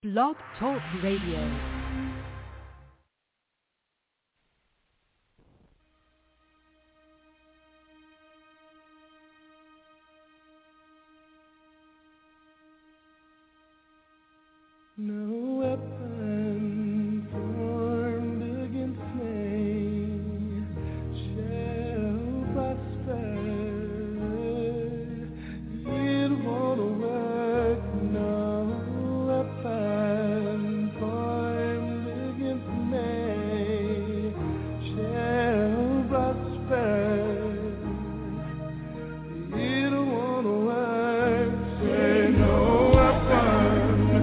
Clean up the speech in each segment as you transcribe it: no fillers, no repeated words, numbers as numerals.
Blog Talk Radio. No weapon formed against me shall prosper. It won't work. No weapon formed against me shall prosper. It won't work. Say no weapon.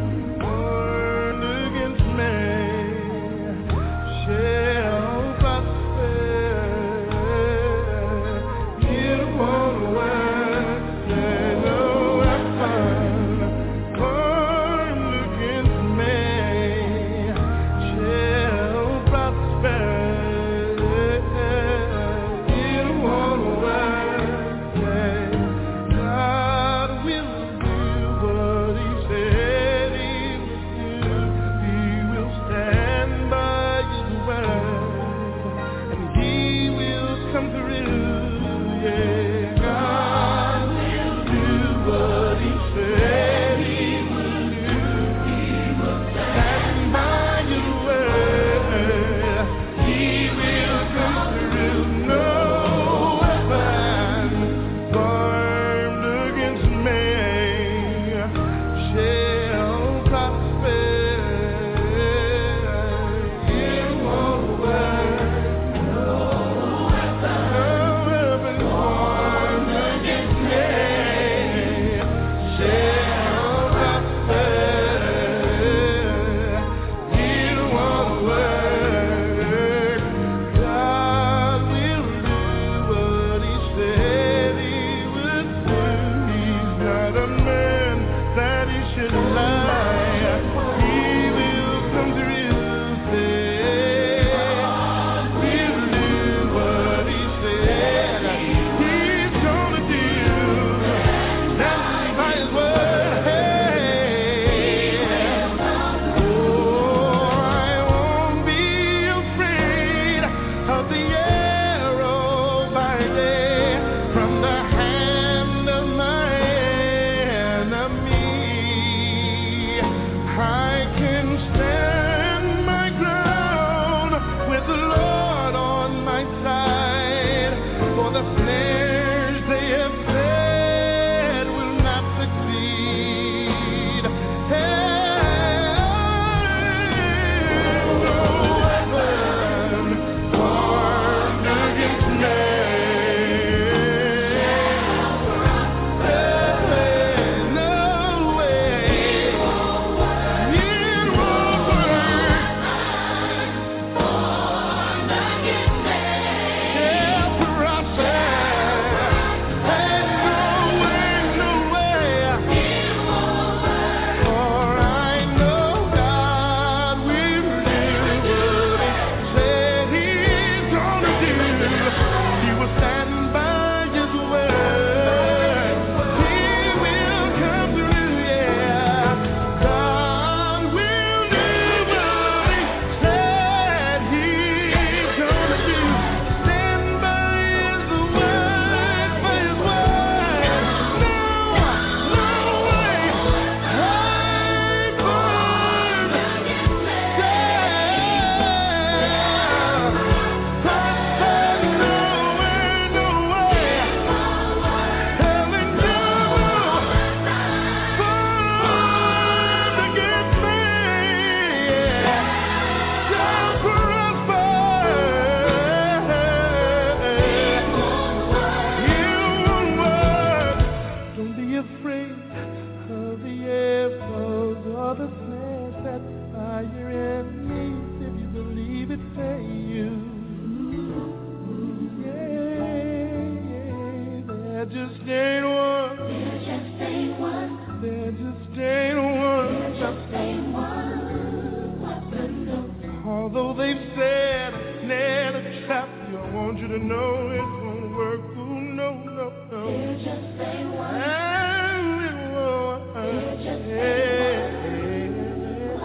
Although they've said a snare, a trap, I want you to know it won't work. Ooh, no, no, no. It just ain't one. It won't. It just ain't one.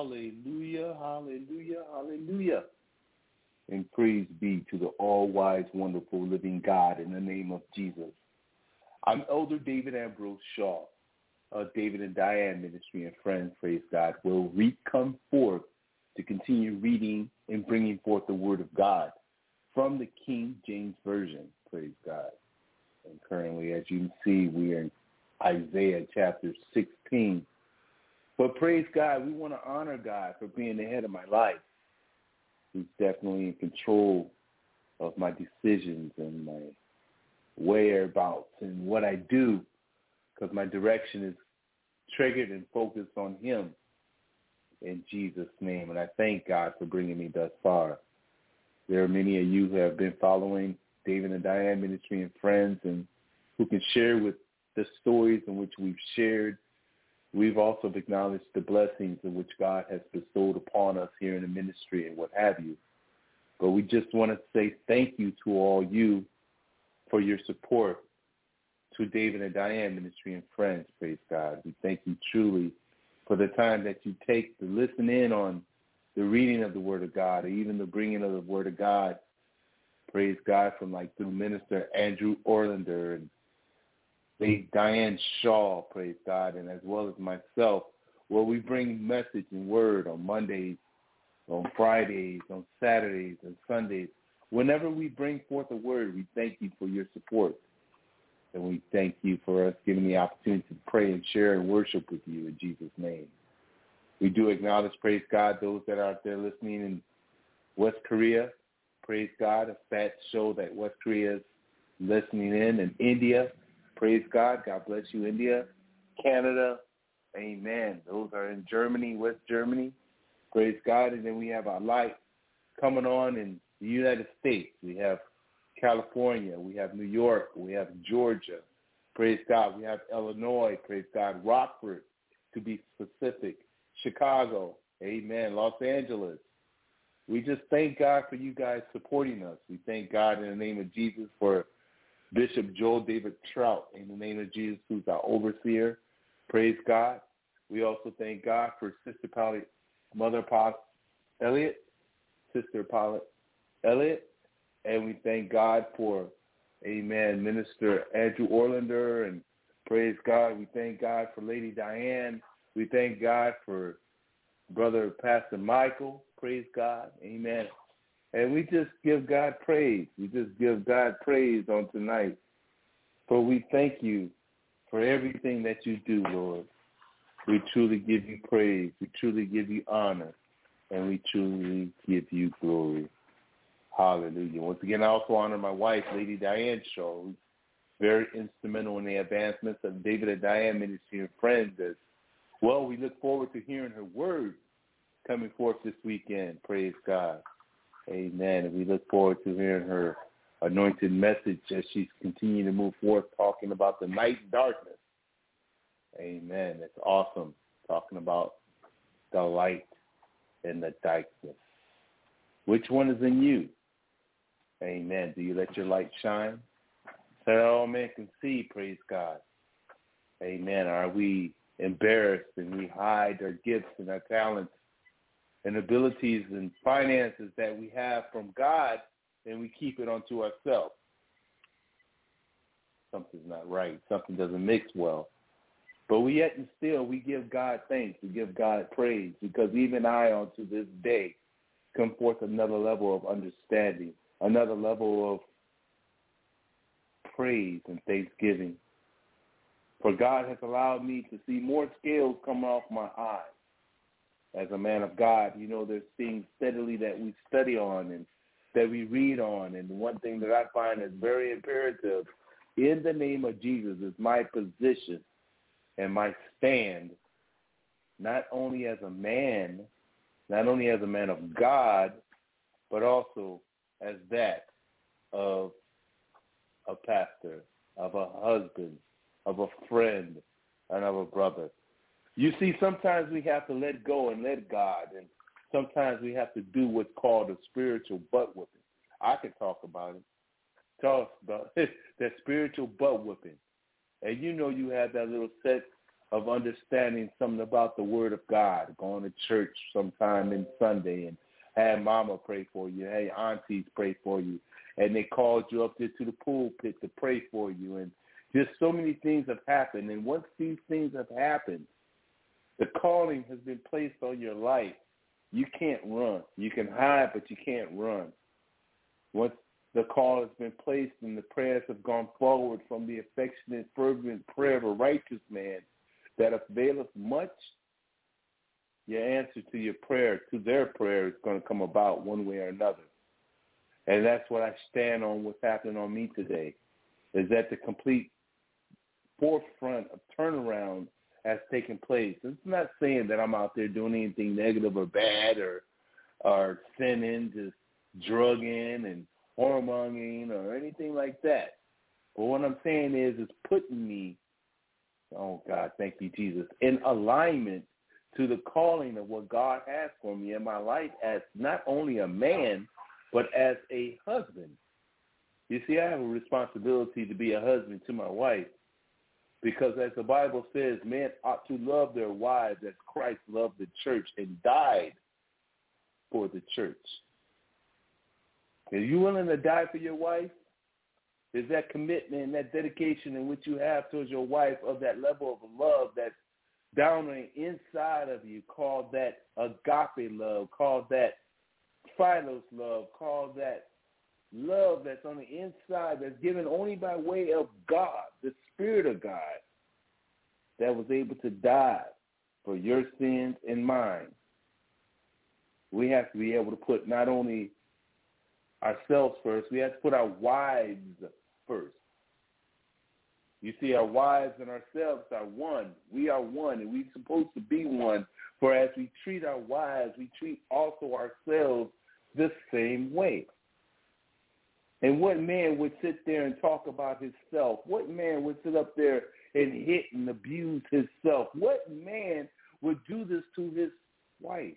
Hallelujah, hallelujah, hallelujah. And praise be to the all-wise, wonderful, living God in the name of Jesus. I'm Elder David Ambrose Shaw of David and Diane Ministry and Friends, praise God, will come forth to continue reading and bringing forth the Word of God from the King James Version, praise God. And currently, as you can see, we are in Isaiah chapter 16. But praise God, we want to honor God for being the head of my life. He's definitely in control of my decisions and my whereabouts and what I do, because my direction is triggered and focused on him in Jesus' name. And I thank God for bringing me thus far. There are many of you who have been following David and Diane Ministry and Friends and who can share with the stories in which we've shared. We've also acknowledged the blessings in which God has bestowed upon us here in the ministry and what have you. But we just want to say thank you to all you for your support to David and Diane Ministry and Friends, praise God. We thank you truly for the time that you take to listen in on the reading of the Word of God, or even the bringing of the Word of God, praise God, from like through Minister Andrew Orlander and Diane Shaw, praise God, and as well as myself, where we bring message and word on Mondays, on Fridays, on Saturdays, and Sundays. Whenever we bring forth a word, we thank you for your support. And we thank you for us giving the opportunity to pray and share and worship with you in Jesus' name. We do acknowledge, praise God, those that are out there listening in West Korea. Praise God, a stats show that West Korea is listening in India. Praise God. God bless you, India. Canada. Amen. Those are in Germany, West Germany. Praise God. And then we have our light coming on in the United States. We have California. We have New York. We have Georgia. Praise God. We have Illinois. Praise God. Rockford, to be specific. Chicago. Amen. Los Angeles. We just thank God for you guys supporting us. We thank God in the name of Jesus for Bishop Joel David Trout, in the name of Jesus, who's our overseer. Praise God. We also thank God for Sister Polly, Mother Paul Elliott, Sister Polly Elliott, and we thank God for, amen, Minister Andrew Orlander, and praise God. We thank God for Lady Diane. We thank God for Brother Pastor Michael. Praise God. Amen. And we just give God praise. We just give God praise on tonight. For we thank you for everything that you do, Lord. We truly give you praise. We truly give you honor. And we truly give you glory. Hallelujah. Once again, I also honor my wife, Lady Diane Shaw, who's very instrumental in the advancements of David and Diane Ministry and Friends. As well, we look forward to hearing her word coming forth this weekend. Praise God. Amen. And we look forward to hearing her anointed message as she's continuing to move forth, talking about the night darkness. Amen. That's awesome. Talking about the light and the darkness. Which one is in you? Amen. Do you let your light shine so that all men can see? Praise God. Amen. Are we embarrassed and we hide our gifts and our talents and abilities and finances that we have from God, and we keep it unto ourselves? Something's not right. Something doesn't mix well. But we yet and still, we give God thanks. We give God praise, because even I, unto this day, come forth another level of understanding, another level of praise and thanksgiving. For God has allowed me to see more scales come off my eyes. As a man of God, you know, there's things steadily that we study on and that we read on. And one thing that I find is very imperative in the name of Jesus is my position and my stand, not only as a man of God, but also as that of a pastor, of a husband, of a friend, and of a brother. You see, sometimes we have to let go and let God, and sometimes we have to do what's called a spiritual butt whipping. I could talk about it. Talk about that spiritual butt whipping. And you know you have that little set of understanding something about the Word of God, going to church sometime in Sunday and had mama pray for you, hey, aunties pray for you, and they called you up there to the pulpit to pray for you, and just so many things have happened. And once these things have happened, the calling has been placed on your life. You can't run. You can hide, but you can't run. Once the call has been placed and the prayers have gone forward from the affectionate, fervent prayer of a righteous man that availeth much, your answer to your prayer, to their prayer, is going to come about one way or another. And that's what I stand on, what's happening on me today, is that the complete forefront of turnaround has taken place. It's not saying that I'm out there doing anything negative or bad or sinning, just drugging and whoremongering or anything like that. But what I'm saying is it's putting me, oh God, thank you, Jesus, in alignment to the calling of what God has for me in my life as not only a man, but as a husband. You see, I have a responsibility to be a husband to my wife, because as the Bible says, men ought to love their wives as Christ loved the church and died for the church. Are you willing to die for your wife? Is that commitment and that dedication in which you have towards your wife of that level of love that's down on the inside of you, called that agape love, called that philos love, called that love that's on the inside, that's given only by way of God, the Spirit of God, that was able to die for your sins and mine. We have to be able to put not only ourselves first, we have to put our wives first. You see, our wives and ourselves are one. We are one, and we're supposed to be one. For as we treat our wives, we treat also ourselves the same way. And what man would sit there and talk about himself? What man would sit up there and hit and abuse himself? What man would do this to his wife?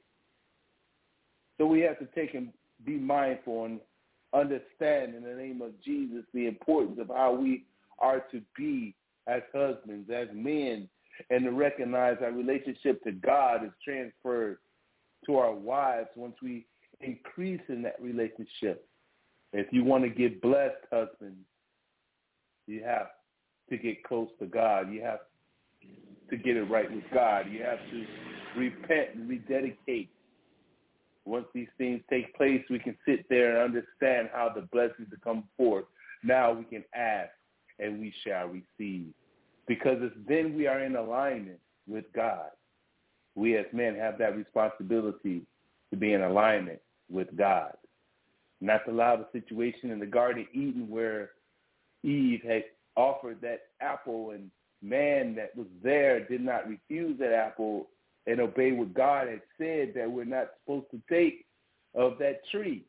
So we have to take and be mindful and understand in the name of Jesus the importance of how we are to be as husbands, as men, and to recognize our relationship to God is transferred to our wives once we increase in that relationship. If you want to get blessed, husbands, you have to get close to God. You have to get it right with God. You have to repent and rededicate. Once these things take place, we can sit there and understand how the blessings to come forth. Now we can ask, and we shall receive. Because it's then we are in alignment with God. We as men have that responsibility to be in alignment with God. Not to allow the situation in the Garden of Eden where Eve had offered that apple and man that was there did not refuse that apple and obey what God had said that we're not supposed to take of that tree.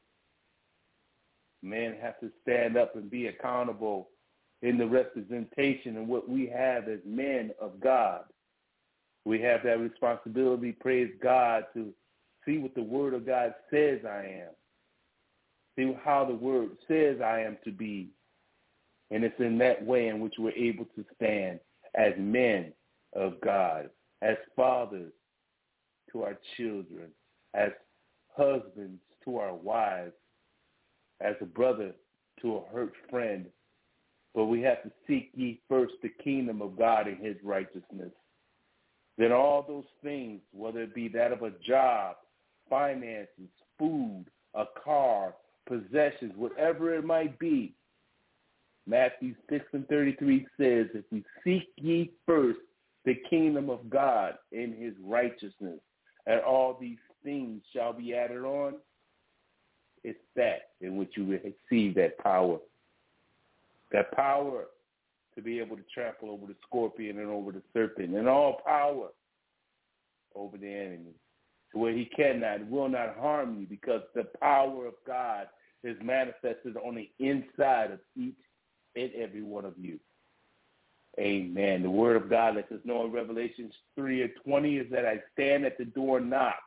Men have to stand up and be accountable in the representation of what we have as men of God. We have that responsibility, praise God, to see what the Word of God says I am. See how the Word says I am to be. And it's in that way in which we're able to stand as men of God, as fathers to our children, as husbands to our wives, as a brother to a hurt friend. But we have to seek ye first the kingdom of God and his righteousness. Then all those things, whether it be that of a job, finances, food, a car, possessions, whatever it might be, Matthew 6:33 says, if we seek ye first the kingdom of God and his righteousness, and all these things shall be added on, it's that in which you receive that power. That power to be able to trample over the scorpion and over the serpent, and all power over the enemy, to where he cannot, will not harm you, because the power of God is manifested on the inside of each and every one of you. Amen. The word of God lets us know in Revelation 3:20 is that I stand at the door and knock.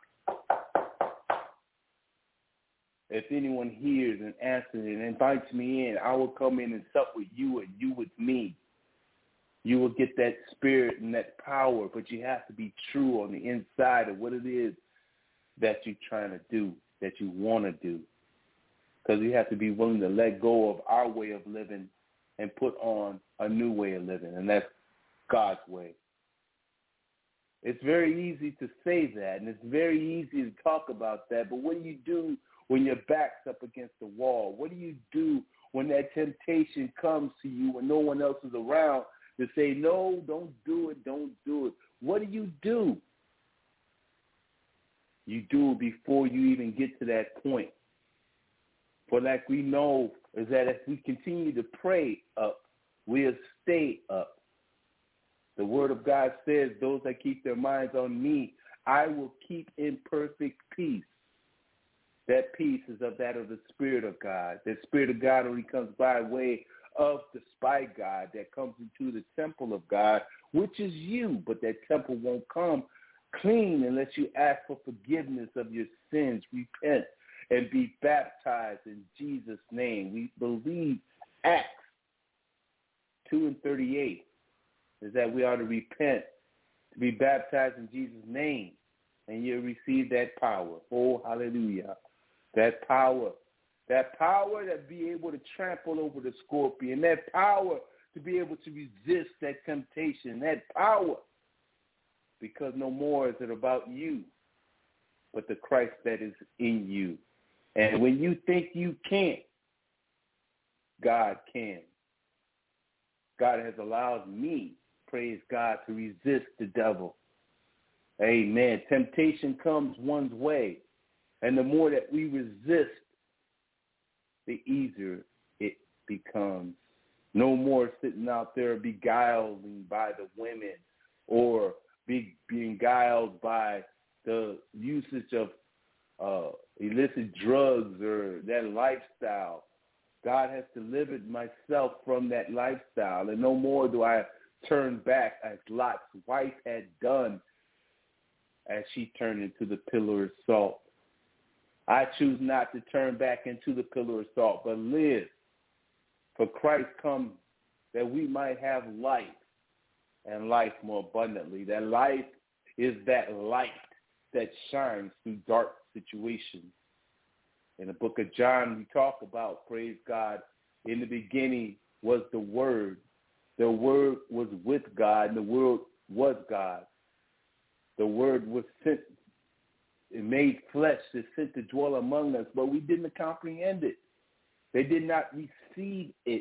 If anyone hears and answers and invites me in, I will come in and sup with you and you with me. You will get that spirit and that power, but you have to be true on the inside of what it is that you're trying to do, that you want to do. Because you have to be willing to let go of our way of living and put on a new way of living, and that's God's way. It's very easy to say that, and it's very easy to talk about that, but what do you do when your back's up against the wall? What do you do when that temptation comes to you when no one else is around to say, no, don't do it, don't do it? What do? You do it before you even get to that point. For like we know is that if we continue to pray up, we'll stay up. The word of God says, those that keep their minds on me, I will keep in perfect peace. That peace is of the Spirit of God. The Spirit of God only comes by way of the spy God that comes into the temple of God, which is you. But that temple won't come clean unless you ask for forgiveness of your sins, repent, and be baptized in Jesus' name. We believe Acts 2:38 is that we are to repent, to be baptized in Jesus' name, and you'll receive that power. Oh, hallelujah. That power to be able to trample over the scorpion, that power to be able to resist that temptation, that power, because no more is it about you, but the Christ that is in you. And when you think you can't, God can. God has allowed me, praise God, to resist the devil. Amen. Temptation comes one's way. And the more that we resist, the easier it becomes. No more sitting out there beguiling by the women or being beguiled by the usage of illicit drugs or that lifestyle. God has delivered myself from that lifestyle, and no more do I turn back as Lot's wife had done as she turned into the pillar of salt. I choose not to turn back into the pillar of salt, but live. For Christ comes that we might have life, and life more abundantly. That life is that light that shines through dark situations. In the book of John, we talk about, praise God, in the beginning was the Word. The Word was with God, and the Word was God. The Word was sent, it made flesh, it sent to dwell among us, but we didn't comprehend it. They did not receive it.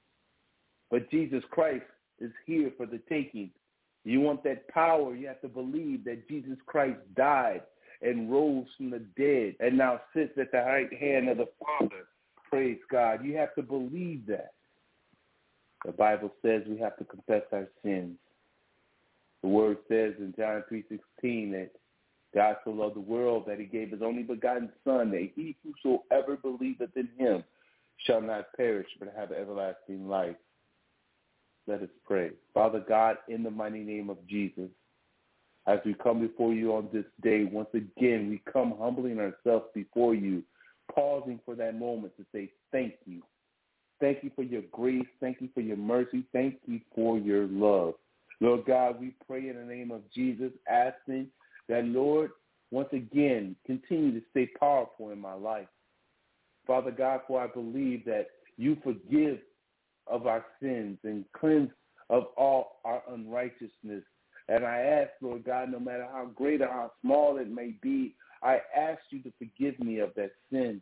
But Jesus Christ is here for the taking. You want that power, you have to believe that Jesus Christ died and rose from the dead and now sits at the right hand of the Father. Praise God. You have to believe that. The Bible says we have to confess our sins. The word says in John 3:16 that God so loved the world that he gave his only begotten Son, that he whosoever believeth in him shall not perish but have everlasting life. Let us pray. Father God, in the mighty name of Jesus, as we come before you on this day, once again, we come humbling ourselves before you, pausing for that moment to say thank you. Thank you for your grace. Thank you for your mercy. Thank you for your love. Lord God, we pray in the name of Jesus, asking that, Lord, once again, continue to stay powerful in my life. Father God, for I believe that you forgive of our sins and cleanse of all our unrighteousness. And I ask, Lord God, no matter how great or how small it may be, I ask you to forgive me of that sin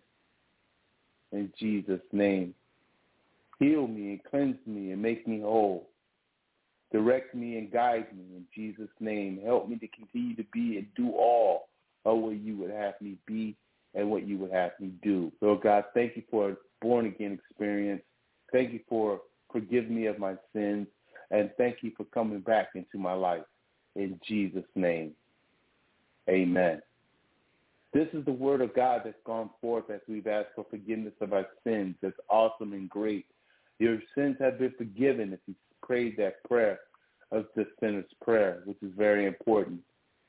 in Jesus' name. Heal me and cleanse me and make me whole. Direct me and guide me in Jesus' name. Help me to continue to be and do all of what you would have me be and what you would have me do. Lord God, thank you for a born-again experience. Thank you for forgiving me of my sins. And thank you for coming back into my life. In Jesus' name, amen. This is the word of God that's gone forth as we've asked for forgiveness of our sins. That's awesome and great. Your sins have been forgiven if you prayed that prayer of the sinner's prayer, which is very important.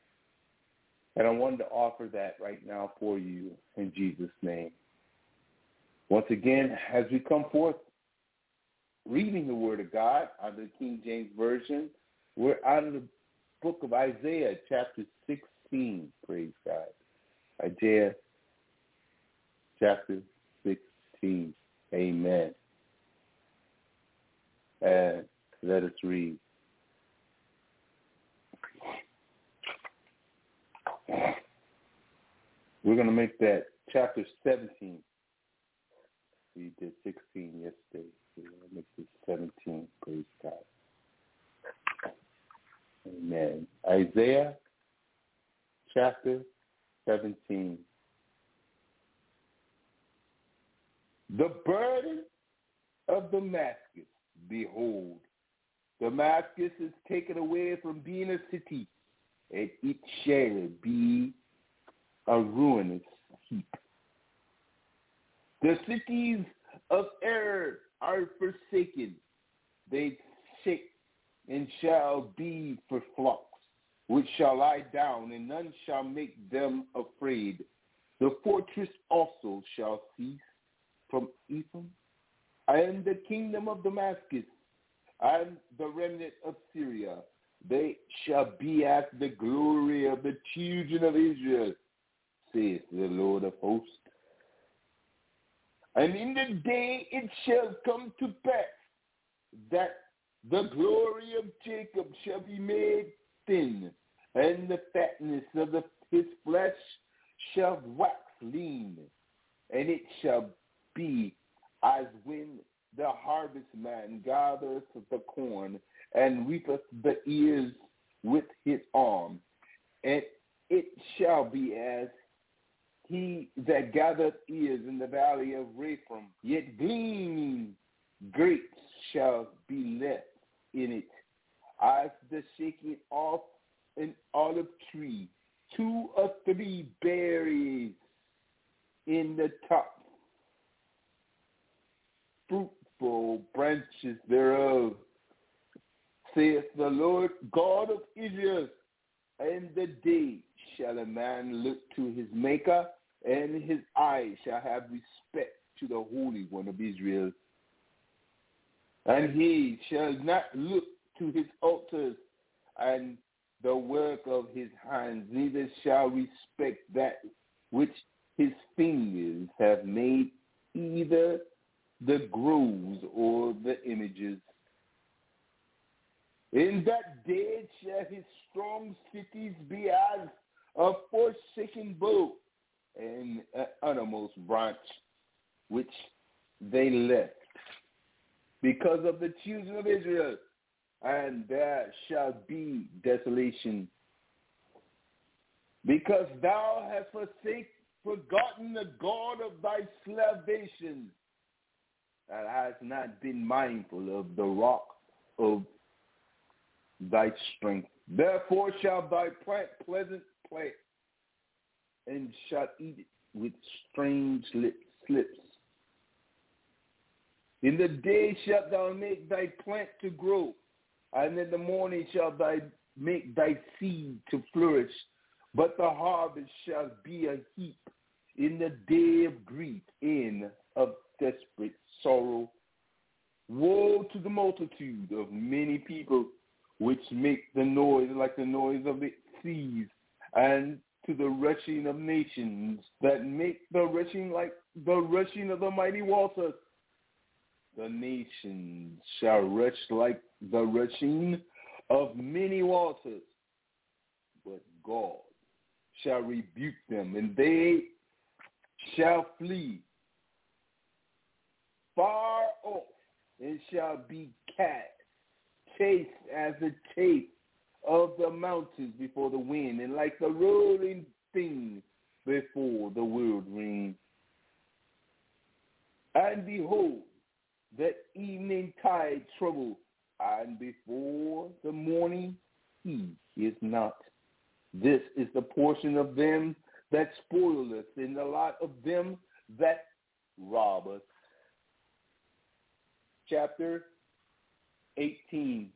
And I wanted to offer that right now for you in Jesus' name. Once again, as we come forth reading the Word of God out of the King James Version. We're out of the book of Isaiah, chapter 16. Praise God. Isaiah, chapter 16. Amen. And let us read. We're going to make that chapter 17. We did 16 yesterday. We're going to make this 17. Praise God. Amen. Isaiah chapter 17. The burden of Damascus, behold, Damascus is taken away from being a city, and it shall be a ruinous heap. The cities of error are forsaken. They shake and shall be for flocks, which shall lie down, and none shall make them afraid. The fortress also shall cease from Ephraim, and the kingdom of Damascus, and the remnant of Syria. They shall be as the glory of the children of Israel, saith the Lord of hosts. And in the day it shall come to pass that the glory of Jacob shall be made thin, and the fatness of his flesh shall wax lean. And it shall be as when the harvestman gathereth the corn, and reapeth the ears with his arm. And it shall be as he that gathereth ears in the valley of Rephaim, yet gleaming grapes shall be left in it, as the shaking off an olive tree, 2 or 3 berries in the top, fruitful branches thereof, saith the Lord God of Israel. And the day shall a man look to his Maker, and his eyes shall have respect to the Holy One of Israel. And he shall not look to his altars and the work of his hands, neither shall respect that which his fingers have made, either the groves or the images. In that day shall his strong cities be as a forsaken bow, and an uttermost branch which they left, because of the children of Israel, and there shall be desolation, because thou hast forgotten the God of thy salvation, and hast not been mindful of the rock of thy strength. Therefore shalt thou plant pleasant plant, and shalt eat it with strange slips. In the day shalt thou make thy plant to grow, and in the morning shalt thou make thy seed to flourish. But the harvest shall be a heap in the day of grief, in of desperate sorrow. Woe to the multitude of many people which make the noise like the noise of the seas, and to the rushing of nations that make the rushing like the rushing of the mighty waters. The nations shall rush like the rushing of many waters, but God shall rebuke them, and they shall flee far off, and shall be chased as the chase of the mountains before the wind, and like the rolling thing before the whirlwind. And behold, that evening tide trouble, and before the morning he is not. This is the portion of them that spoil us, and the lot of them that rob us. Chapter 18.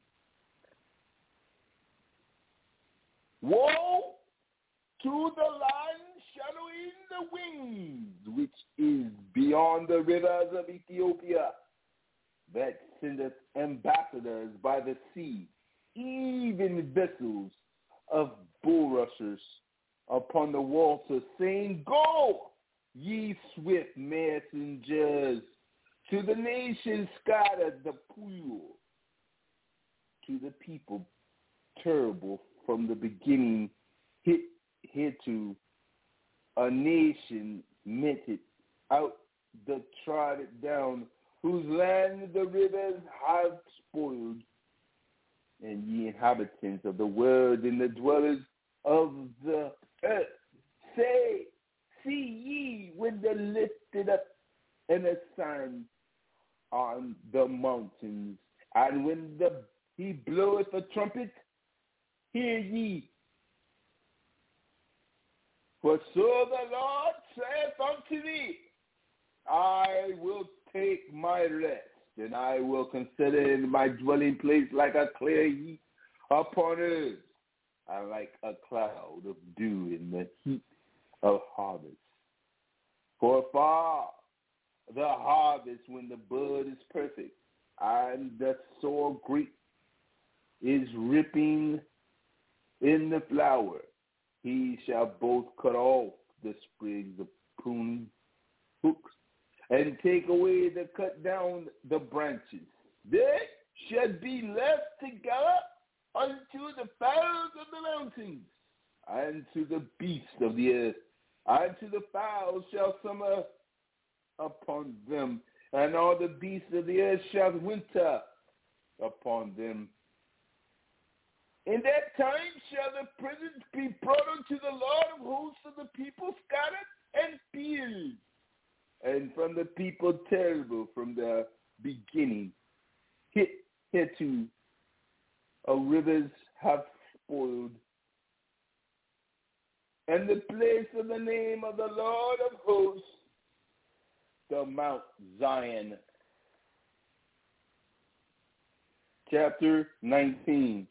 Woe to the land shadowing the wings, which is beyond the rivers of Ethiopia. that sendeth ambassadors by the sea, even vessels of bulrushers upon the water, saying, Go, ye swift messengers, to the nations scattered the pool, to the people terrible from the beginning hitherto, a nation meted out the trodden down, whose land the rivers have spoiled, and ye inhabitants of the world and the dwellers of the earth, say, see ye when the lifted up and a sign on the mountains, and when he bloweth a trumpet, hear ye. For so the Lord saith unto thee, I will take my rest, and I will consider in my dwelling place like a clear heat upon earth, and like a cloud of dew in the heat of harvest. For far the harvest when the bud is perfect, and the sower grape is ripping in the flower, he shall both cut off the sprigs of pruning hooks, and take away the cut down the branches. They shall be left together unto the fowls of the mountains, and to the beasts of the earth, and to the fowls shall summer upon them, and all the beasts of the earth shall winter upon them. In that time shall the presents be brought unto the Lord of hosts of the people scattered and feared, and from the people terrible from the beginning. Hitherto rivers have spoiled, and the place of the name of the Lord of hosts, the Mount Zion. Chapter 19.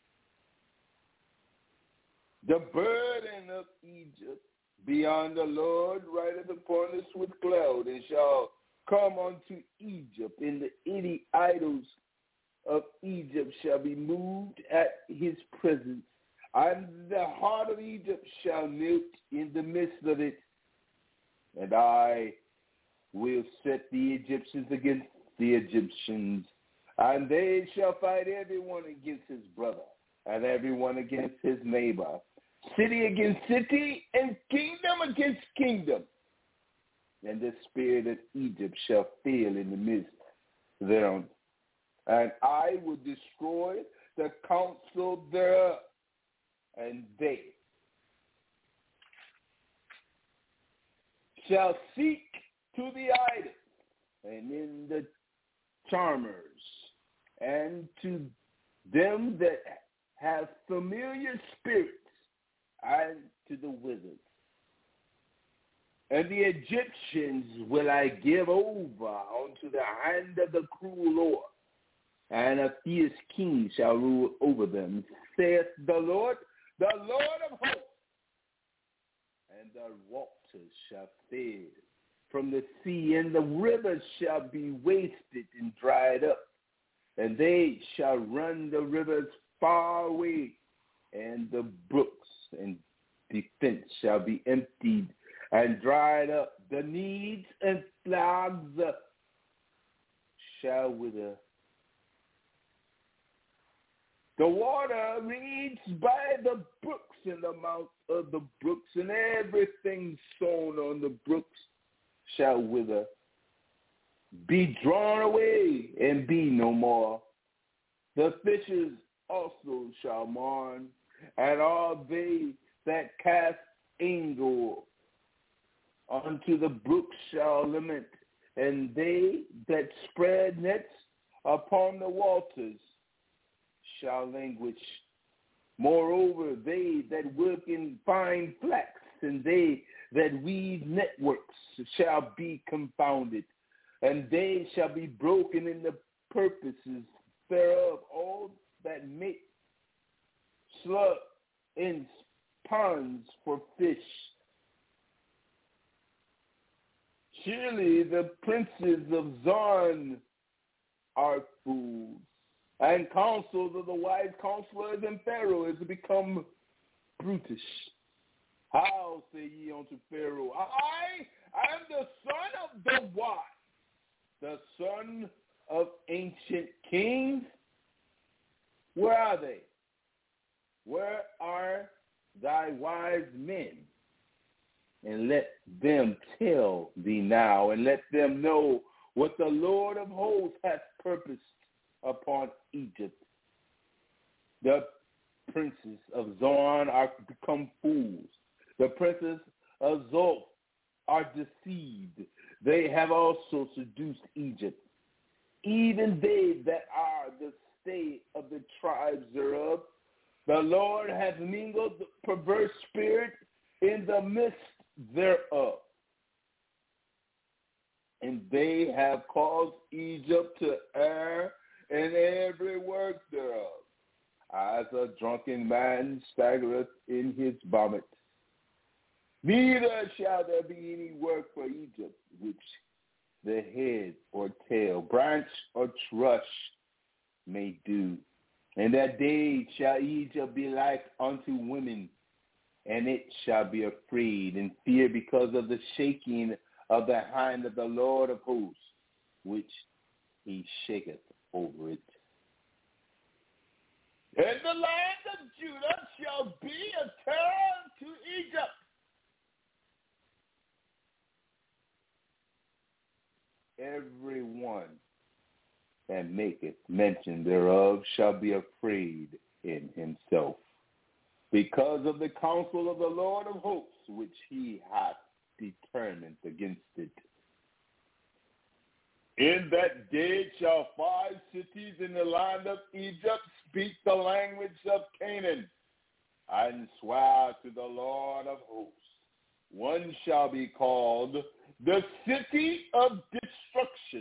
The burden of Egypt beyond the Lord rideth upon the swift cloud, and shall come unto Egypt, and the any idols of Egypt shall be moved at his presence, and the heart of Egypt shall melt in the midst of it. And I will set the Egyptians against the Egyptians, and they shall fight everyone against his brother, and everyone against his neighbor, city against city, and kingdom against kingdom. And the spirit of Egypt shall fail in the midst thereof. And I will destroy the counsel thereof, and they shall seek to the idols, and in the charmers, and to them that have familiar spirits, and to the wizards. And the Egyptians will I give over unto the hand of the cruel Lord, and a fierce king shall rule over them, saith the Lord of hosts. And the waters shall fail from the sea, and the rivers shall be wasted and dried up, and they shall run the rivers far away, and the brooks and defense shall be emptied and dried up. The needs and flags shall wither. The water reads by the brooks in the mouth of the brooks, and everything sown on the brooks shall wither, be drawn away, and be no more. The fishes also shall mourn, and all they that cast angle unto the brooks shall lament, and they that spread nets upon the waters shall languish. Moreover, they that work in fine flax, and they that weave networks shall be confounded, and they shall be broken in the purposes thereof. All that make slug in ponds for fish. Surely the princes of Zion are fools, and counsels of the wise counselors and Pharaoh is become brutish. How say ye unto Pharaoh, I am the son of the wise, the son of ancient kings? Where are they? Where are thy wise men? And let them tell thee now, and let them know what the Lord of hosts hath purposed upon Egypt. The princes of Zoan are become fools. The princes of Zoph are deceived. They have also seduced Egypt. Even they that are the stay of the tribes thereof. The Lord hath mingled the perverse spirit in the midst thereof. And they have caused Egypt to err in every work thereof, as a drunken man staggereth in his vomit. Neither shall there be any work for Egypt, which the head or tail, branch or thrush may do. In that day shall Egypt be like unto women, and it shall be afraid and fear because of the shaking of the hand of the Lord of hosts, which he shaketh over it. And the land of Judah shall be a terror to Egypt. Every one that maketh mention thereof shall be afraid in himself, because of the counsel of the Lord of hosts, which he hath determined against it. In that day shall 5 cities in the land of Egypt speak the language of Canaan, and swear to the Lord of hosts. One shall be called the city of destruction.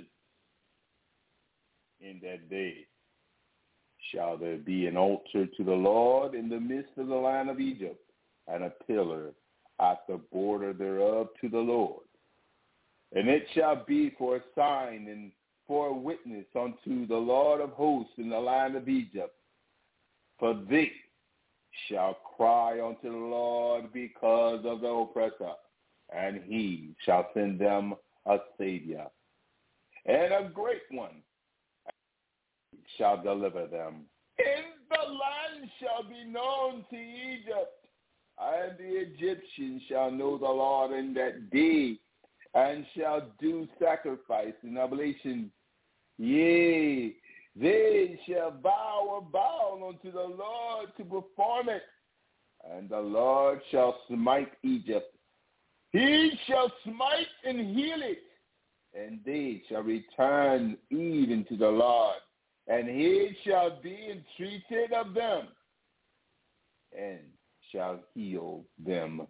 In that day shall there be an altar to the Lord in the midst of the land of Egypt, and a pillar at the border thereof to the Lord. And it shall be for a sign and for a witness unto the Lord of hosts in the land of Egypt. For they shall cry unto the Lord because of the oppressor, and he shall send them a Savior, and a great one shall deliver them. And the land shall be known to Egypt, and the Egyptians shall know the Lord in that day, and shall do sacrifice and oblation. Yea, they shall vow a vow unto the Lord to perform it, and the Lord shall smite Egypt. He shall smite and heal it, and they shall return even to the Lord, and he shall be entreated of them, and shall heal them.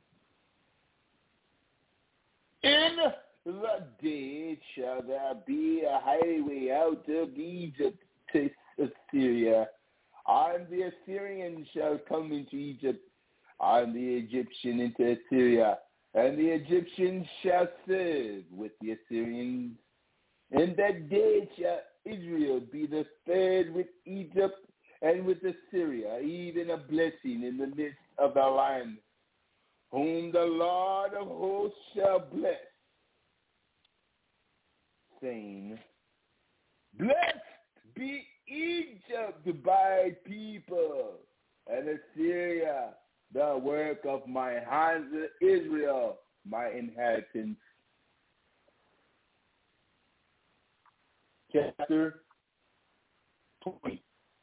In the day shall there be a highway out of Egypt to Assyria, and the Assyrian shall come into Egypt, and the Egyptian into Assyria, and the Egyptians shall serve with the Assyrians. In that day shall Israel be the third with Egypt and with Assyria, even a blessing in the midst of the land, whom the Lord of hosts shall bless, saying, Blessed be Egypt, my people, and Assyria, the work of my hands, Israel, my inheritance. Chapter 20.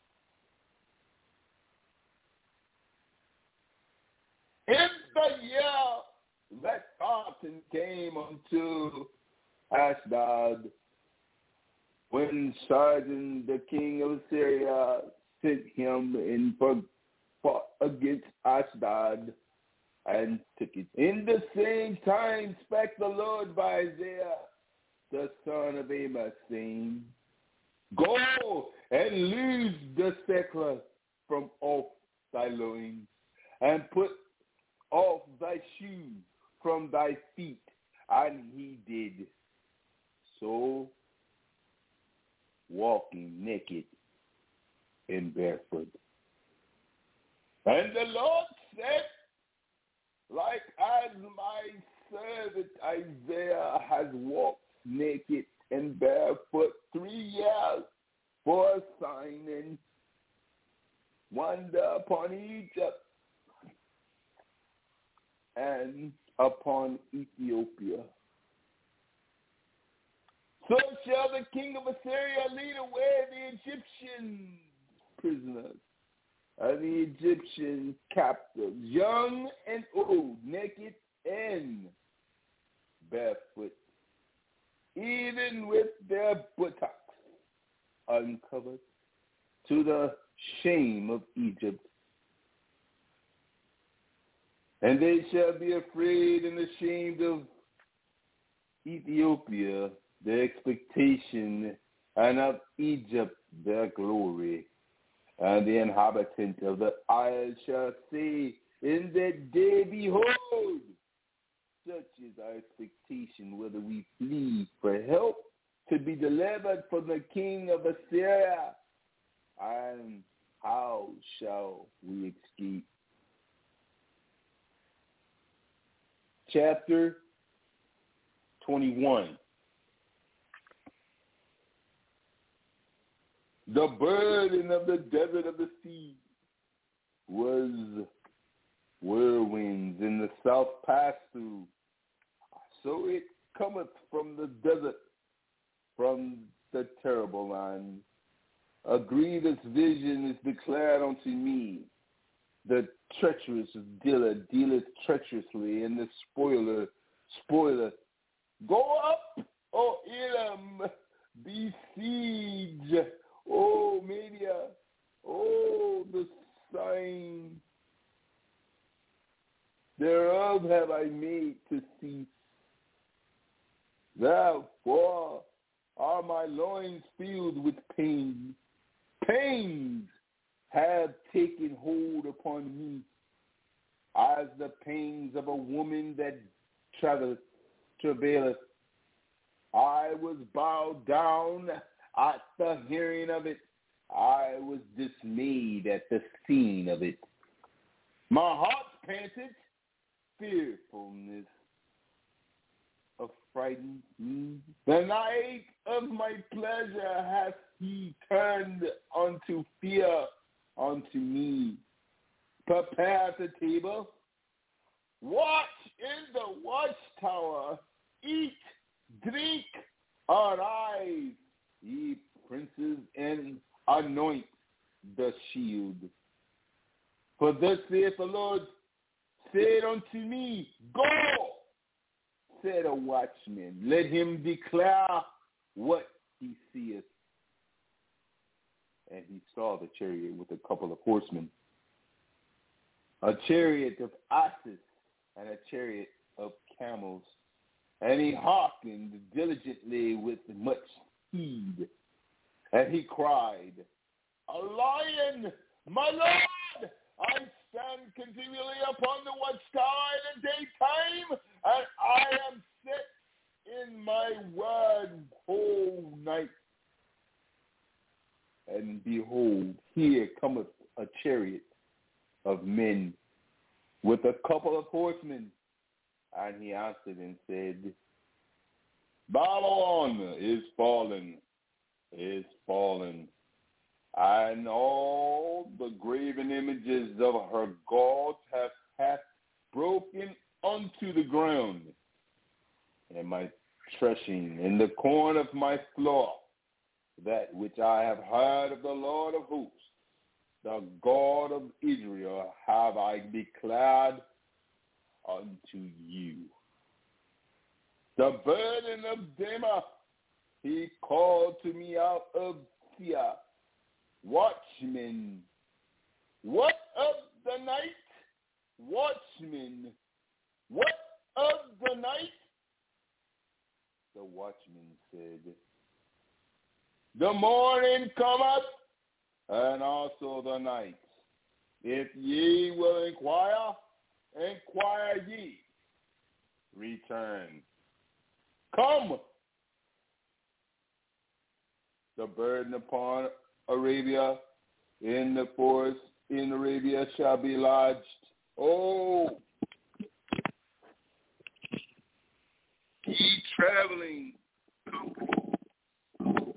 In the year that Tartan came unto Ashdod, when Sargon the king of Syria sent him in for fought against Ashdod and took it. In the same time spake the Lord by Isaiah, the son of Amos, saying, Go and loose the sackcloth from off thy loins, and put off thy shoes from thy feet. And he did so walking naked and barefoot. And the Lord said, like as my servant Isaiah has walked naked and barefoot 3 years for a sign and wonder upon Egypt and upon Ethiopia, so shall the king of Assyria lead away the Egyptian prisoners and the Egyptian captives, young and old, naked and barefoot, even with their buttocks uncovered, to the shame of Egypt. And they shall be afraid and ashamed of Ethiopia, their expectation, and of Egypt, their glory. And the inhabitant of the isle shall say in that day, behold, such is our expectation, whether we flee for help to be delivered from the king of Assyria, and how shall we escape? Chapter 21. The burden of the desert of the sea was whirlwinds in the south passed through. So it cometh from the desert, from the terrible land. A grievous vision is declared unto me. The treacherous dealer dealeth treacherously, and the spoiler spoileth. Go up, O Elam, besiege, O Media, O the sign thereof have I made to cease. Therefore are my loins filled with pain. Pains have taken hold upon me, as the pains of a woman that travaileth. I was bowed down at the hearing of it. I was dismayed at the scene of it. My heart panted, fearfulness affrighted me. The night of my pleasure hath he turned unto fear unto me. Prepare the table. Watch in the watchtower. Eat, drink, arise, ye princes, and anoint the shield. For thus saith the Lord, said unto me, go, said a watchman, let him declare what he seeth. And he saw the chariot with a couple of horsemen, a chariot of asses and a chariot of camels. And he hearkened diligently with much heed. And he cried, a lion, my Lord! I stand continually upon the watchtower in the daytime, and I am set in my word whole night. And behold, here cometh a chariot of men with a couple of horsemen. And he answered and said, Babylon is fallen, and all the graven images of her gods hath broken unto the ground, and my threshing in the corn of my floor, that which I have heard of the Lord of hosts, the God of Israel, have I declared unto you. The burden of Dema, he called to me out of Sia. Watchmen, what of the night? Watchmen, what of the night? The watchman said, the morning cometh, and also the night. If ye will inquire, inquire ye. Return. Come. The the burden upon Arabia, in the forest in Arabia shall be lodged. Oh, ye traveling company.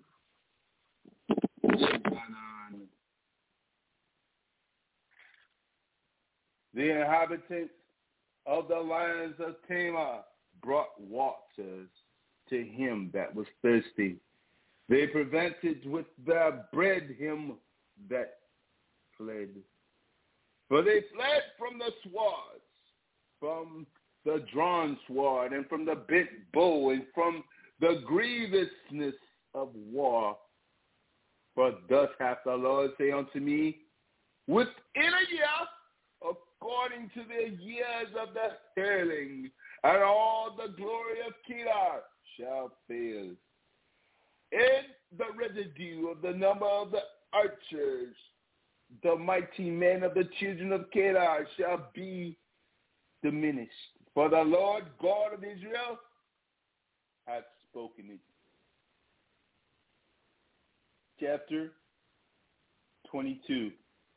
The inhabitants of the lands of Tamar brought waters to him that was thirsty. They prevented with their bread him that fled. For they fled from the swords, from the drawn sword, and from the bent bow, and from the grievousness of war. For thus hath the Lord said unto me, within a year, according to the years of the hireling, and all the glory of Kedar shall fail. In the residue of the number of the archers, the mighty men of the children of Kedar shall be diminished. For the Lord God of Israel hath spoken it. Chapter 22.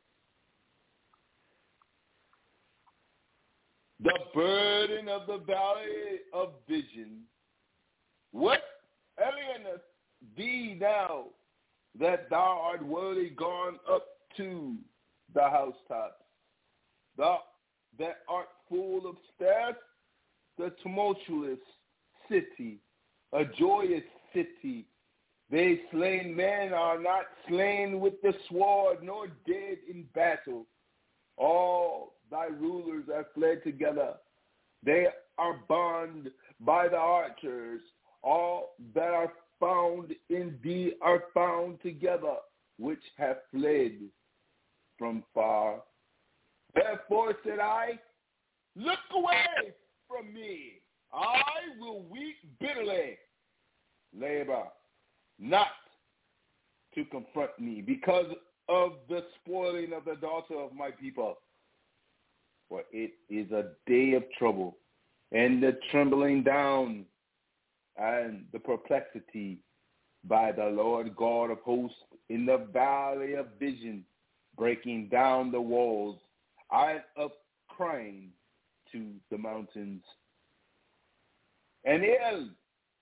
The burden of the valley of vision. What alieneth thee now that thou art worthy gone up to the housetops? Thou that art full of stairs, the tumultuous city, a joyous city. They slain men are not slain with the sword, nor dead in battle. All thy rulers are fled together. They are bound by the archers. All that are found in thee are found together, which have fled from far. Therefore said I, look away from me. I will weep bitterly. Labor not to confront me because of the spoiling of the daughter of my people. For it is a day of trouble, and the trembling down, and the perplexity by the Lord God of hosts in the valley of vision, breaking down the walls, and up crying to the mountains. And ill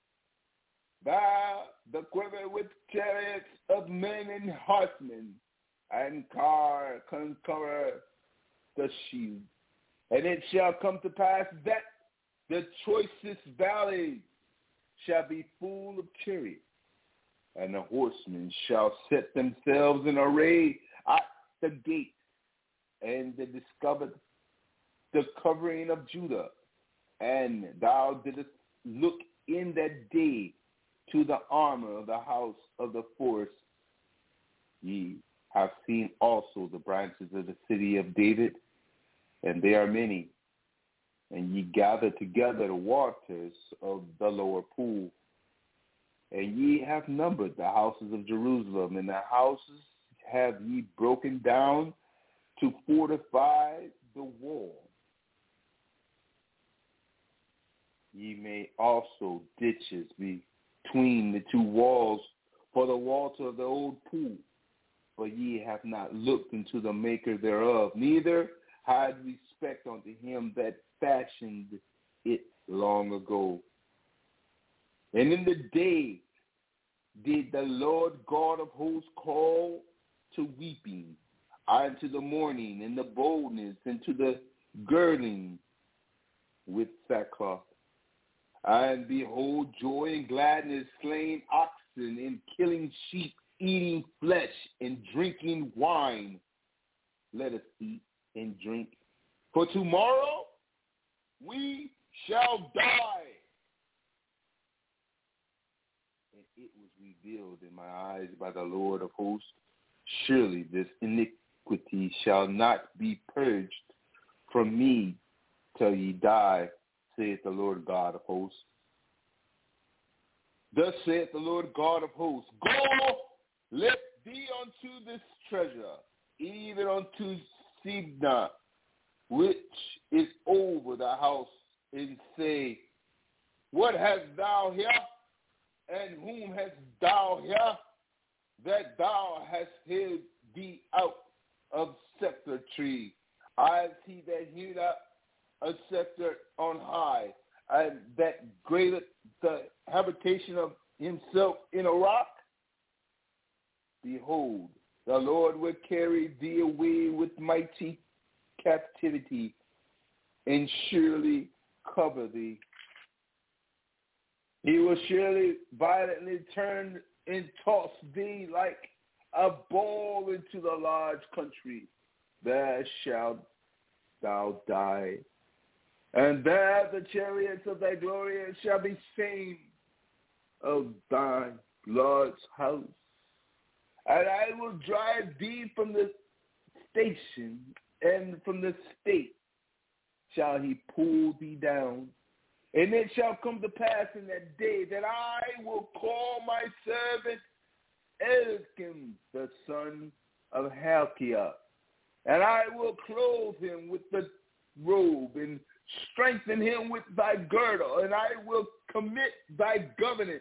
by the quiver with chariots of men and horsemen, and car conqueror the shield. And it shall come to pass that the choicest valley shall be full of chariots, and the horsemen shall set themselves in array at the gate, and they discovered the covering of Judah. And thou didst look in that day to the armor of the house of the forest. Ye have seen also the branches of the city of David, and they are many. And ye gather together the waters of the lower pool. And ye have numbered the houses of Jerusalem, and the houses have ye broken down to fortify the wall. Ye made also ditches between the two walls for the water of the old pool. For ye have not looked into the maker thereof, neither had respect unto him that fashioned it long ago. And in the day did the Lord God of hosts call to weeping, and to the mourning, and the boldness, and to the girding with sackcloth. And behold, joy and gladness, slaying oxen, and killing sheep, eating flesh, and drinking wine. Let us eat and drink, for tomorrow we shall die. And it was revealed in my eyes by the Lord of hosts, surely this iniquity shall not be purged from me till ye die, saith the Lord God of hosts. Thus saith the Lord God of hosts, go, lift thee unto this treasure, even unto Sibna, which is over the house, and say, what hast thou here, and whom hast thou here? that thou hast hid thee out of scepter tree, as he that hid up a scepter on high, and that graded the habitation of himself in a rock? Behold, the Lord will carry thee away with mighty captivity, and surely cover thee. He will surely violently turn and toss thee like a ball into the large country. There shalt thou die. And there the chariots of thy glory shall be seen of thy Lord's house. And I will drive thee from the station, and from the state shall he pull thee down. And it shall come to pass in that day that I will call my servant Elkim, the son of Hilkiah, and I will clothe him with the robe and strengthen him with thy girdle, and I will commit thy governance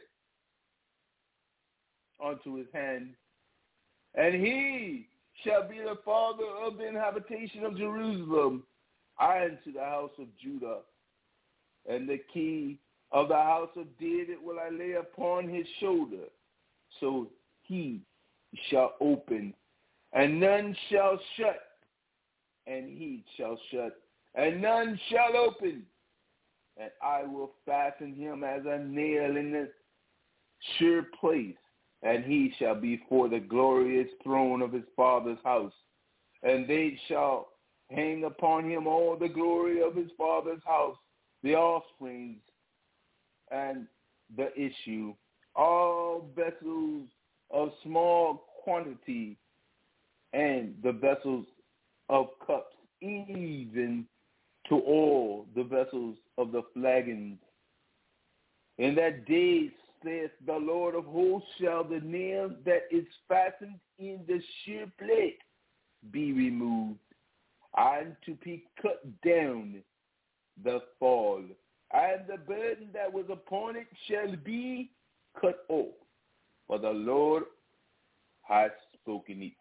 unto his hand. And he shall be the father of the inhabitation of Jerusalem, and to the house of Judah. And the key of the house of David will I lay upon his shoulder. So he shall open, and none shall shut, and he shall shut, and none shall open. And I will fasten him as a nail in the sure place, and he shall be for the glorious throne of his father's house. And they shall hang upon him all the glory of his father's house, the offsprings and the issue, all vessels of small quantity, and the vessels of cups, even to all the vessels of the flagons. In that day, saith the Lord of hosts, shall the nail that is fastened in the sheer plate be removed, and to be cut down the fall, and the burden that was upon it shall be cut off, for the Lord has spoken it.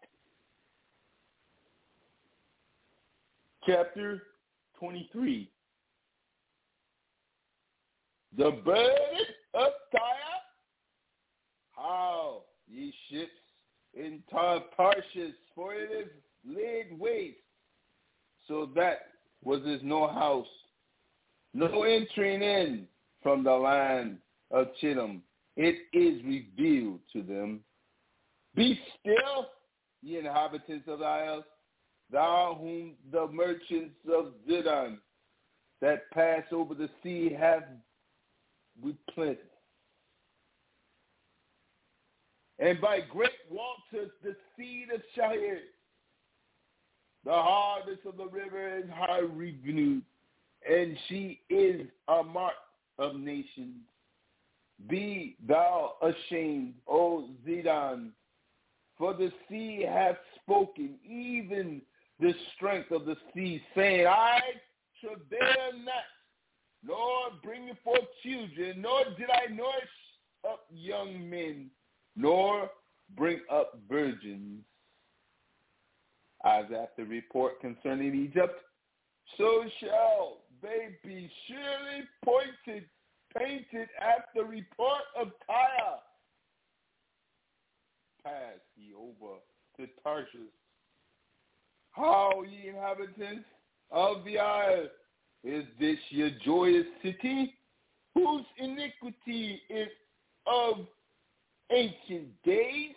Chapter 23. The burden of Tyre. How, ye ships in Tarshish, for it is laid waste, so that was there no house, no entering in from the land of Chittim. It is revealed to them. Be still, ye inhabitants of the isles, thou whom the merchants of Zidon that pass over the sea have replenished. And by great waters the seed of Shahir, the harvest of the river is high renewed, and she is a mark of nations. Be thou ashamed, O Zidon, for the sea hath spoken, even the strength of the sea, saying, I travail not, nor bring forth children, nor did I nourish up young men, nor bring up virgins. As at the report concerning Egypt, so shall they be surely painted at the report of Tyre. Pass ye over to Tarshish. How, ye inhabitants of the isle, is this your joyous city, whose iniquity is of ancient days?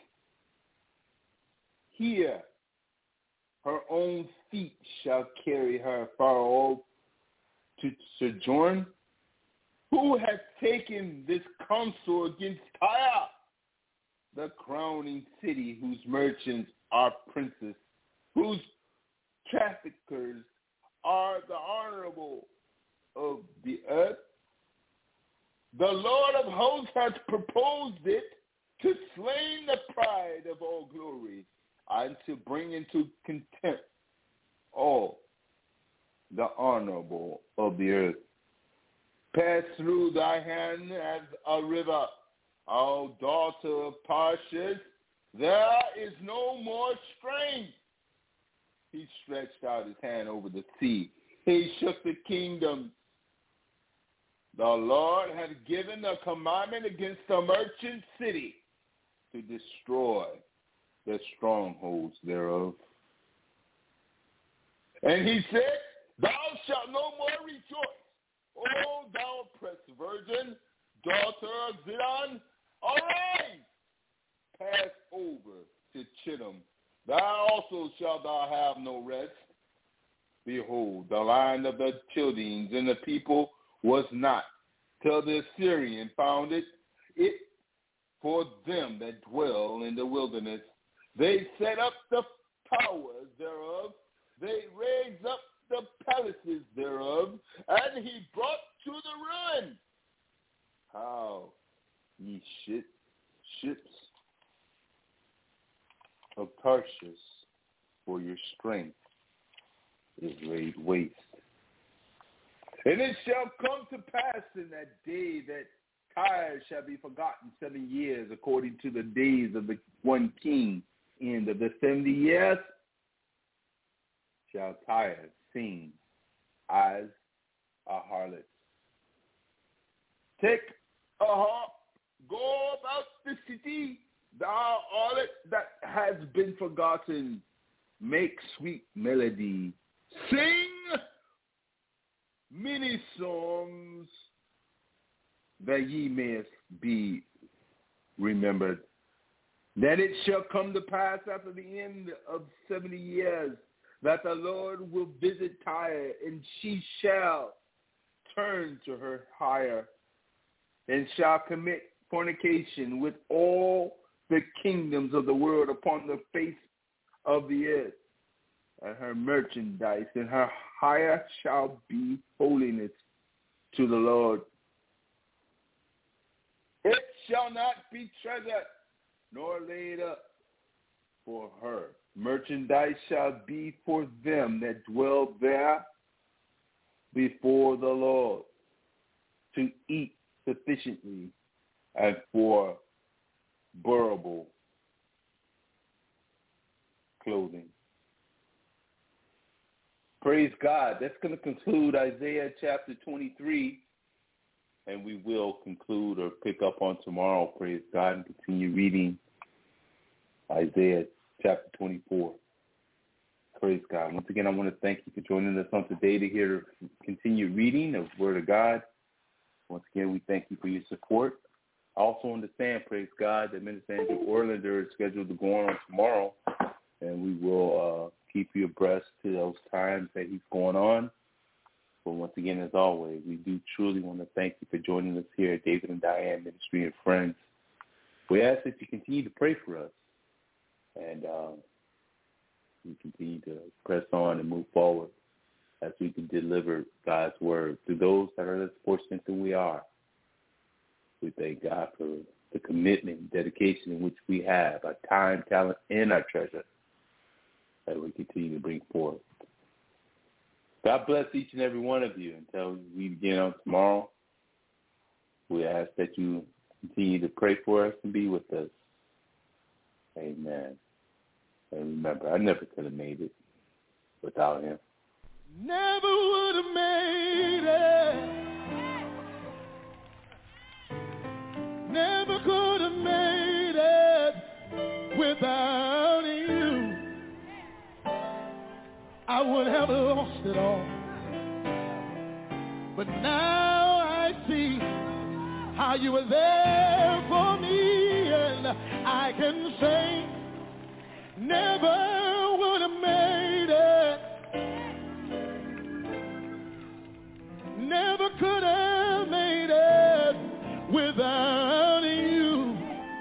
Here, her own feet shall carry her far off to sojourn. Who has taken this counsel against Tyre, the crowning city, whose merchants are princes, whose traffickers are the honorable of the earth? The Lord of hosts has proposed it, to slay the pride of all glory, and to bring into contempt all the honorable of the earth. Pass through thy hand as a river, O daughter of Tarshish, there is no more strength. He stretched out his hand over the sea. He shook the kingdom. The Lord had given a commandment against the merchant city to destroy the strongholds thereof. And he said, thou shalt no more rejoice, O thou oppressed virgin, daughter of Zion. Arise, pass over to Chittim. Thou also shalt thou have no rest. Behold, the land of the Chaldeans and the people was not, till the Assyrian found it for them that dwell in the wilderness. They set up the towers thereof, they raised up the palaces thereof, and he brought to the ruin. How ye ships of Tarshish, for your strength is laid waste. And it shall come to pass in that day that Tyre shall be forgotten 7 years, according to the days of the one king. End of the 70 years shall Tyre sing as a harlot. Take a harp, go about the city, thou harlot that has been forgotten. Make sweet melody. Sing many songs that ye may be remembered. Then it shall come to pass after the end of 70 years that the Lord will visit Tyre, and she shall turn to her hire, and shall commit fornication with all the kingdoms of the world upon the face of the earth. And her merchandise and her hire shall be holiness to the Lord. It shall not be treasured, nor laid up for her. Merchandise shall be for them that dwell there before the Lord, to eat sufficiently and for bearable clothing. Praise God. That's going to conclude Isaiah chapter 23, and we will conclude or pick up on tomorrow, praise God, and continue reading Isaiah chapter 24. Praise God. Once again, I want to thank you for joining us on today to hear the continued reading of the Word of God. Once again, we thank you for your support. I also understand, praise God, that Minister Andrew Orlander is scheduled to go on tomorrow, and we will keep you abreast to those times that he's going on. But once again, as always, we do truly want to thank you for joining us here at David and Diane Ministry and Friends. We ask that you continue to pray for us, and we continue to press on and move forward as we can deliver God's word to those that are less fortunate than we are. We thank God for the commitment and dedication in which we have, our time, talent, and our treasure that we continue to bring forth. God bless each and every one of you. Until we begin on tomorrow, we ask that you continue to pray for us and be with us. Amen. And remember, I never could have made it without him. Never would have made it. Never could have made it without you. I would have lost it all. But now I see how you were there for me, and I can say, never would have made it. Never could have made it without you.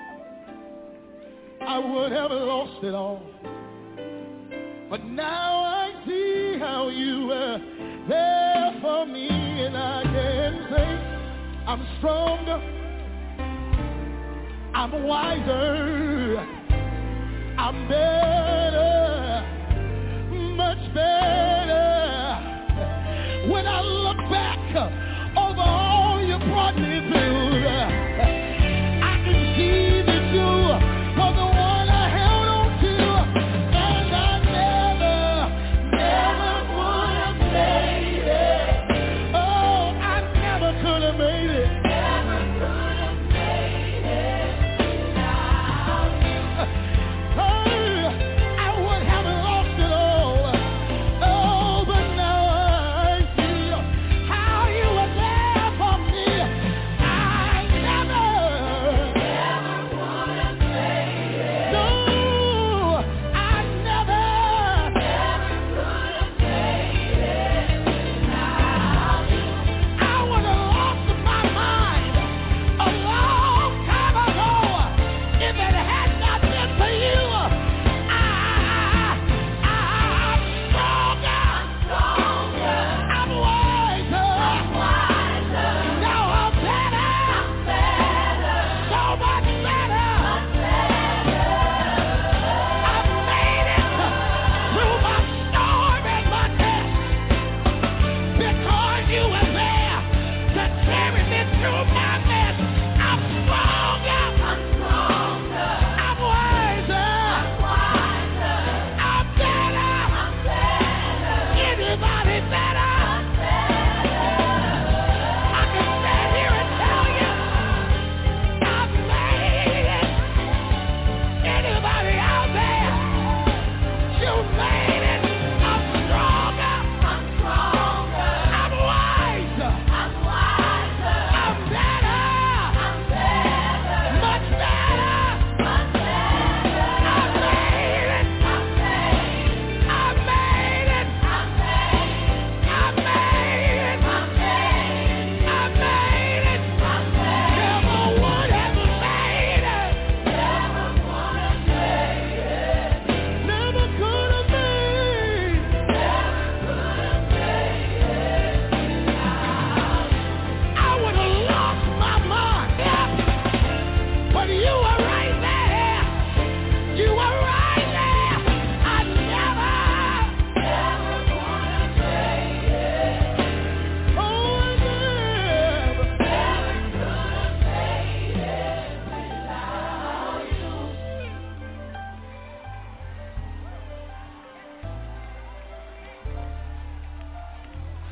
I would have lost it all. But now I see how you were there for me, and I can say I'm stronger, I'm wiser, I'm better, much better. When I look back over all you brought me through, I can see that you were the one I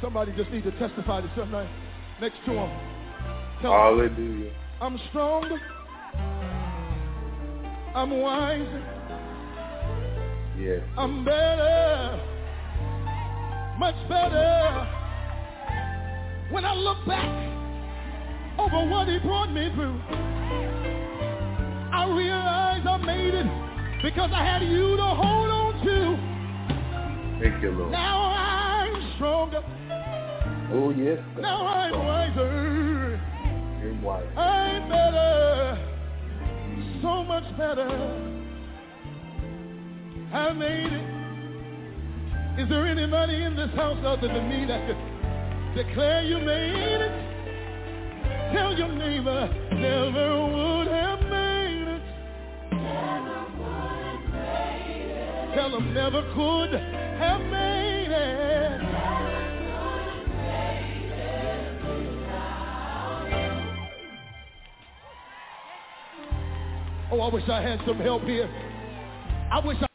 Somebody just need to testify to somebody next to him. Tell Hallelujah. him, I'm stronger. I'm wiser. Yes. I'm better. Much better. When I look back over what he brought me through, I realize I made it because I had you to hold on to. Thank you, Lord. Now I'm stronger. Oh, yes. Now I'm wiser. You're wise. I'm better. So much better. I made it. Is there anybody in this house other than me that could declare you made it? Tell your neighbor, never would have made it. Never would have made it. Tell them never could have made it. Never could have made it without you. Oh, I wish I had some help here. I wish I